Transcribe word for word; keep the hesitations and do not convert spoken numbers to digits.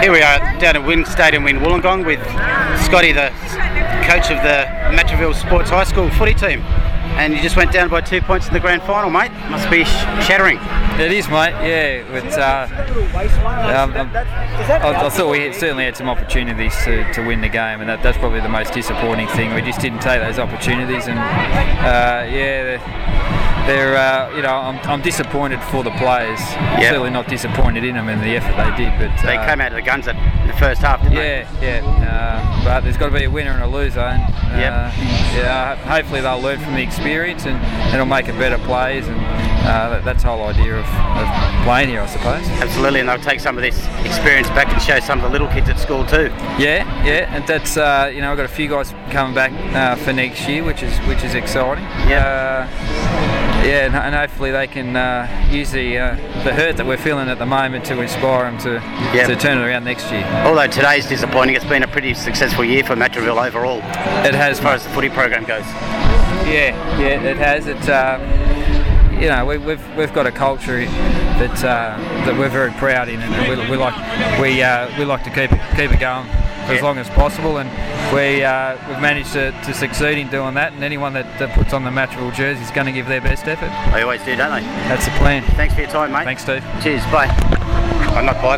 Here we are down at Wynn Stadium in Wollongong with Scotty, the coach of the Matraville Sports High School footy team. And you just went down by two points in the grand final, mate. Must be sh- shattering. It is, mate. Yeah. But, uh, um, um, I, I thought we had, certainly had some opportunities to, to win the game, and that, that's probably the most disappointing thing. We just didn't take those opportunities, and uh, yeah, they're, they're uh, you know, I'm, I'm disappointed for the players. Yep. Certainly not disappointed in them and the effort they did. But they uh, came out of the guns at the first half, didn't yeah, they? Yeah, yeah. Uh, but there's got to be a winner and a loser, and uh, yep. yeah, hopefully they'll learn from the experience and it'll make it better plays, and uh, that, that's the whole idea of, of playing here, I suppose. Absolutely, and they'll take some of this experience back and show some of the little kids at school too. Yeah, yeah, and that's uh, you know, I've got a few guys coming back uh, for next year, which is which is exciting. Yeah. Uh, yeah, and, and hopefully they can uh, use the uh, the hurt that we're feeling at the moment to inspire them to yep. to turn it around next year. Although today's disappointing, it's been a pretty successful year for Matraville overall. It has, as far as the footy program goes. Yeah, yeah, it has. It, uh, you know, we, we've we've got a culture that uh, that we're very proud in, and we, we like we uh, we like to keep it keep it going for yeah. as long as possible, and we uh, we've managed to, to succeed in doing that. And anyone that, that puts on the Matraville jersey is going to give their best effort. They always do, don't they? That's the plan. Thanks for your time, mate. Thanks, Steve. Cheers. Bye. I'm not bye.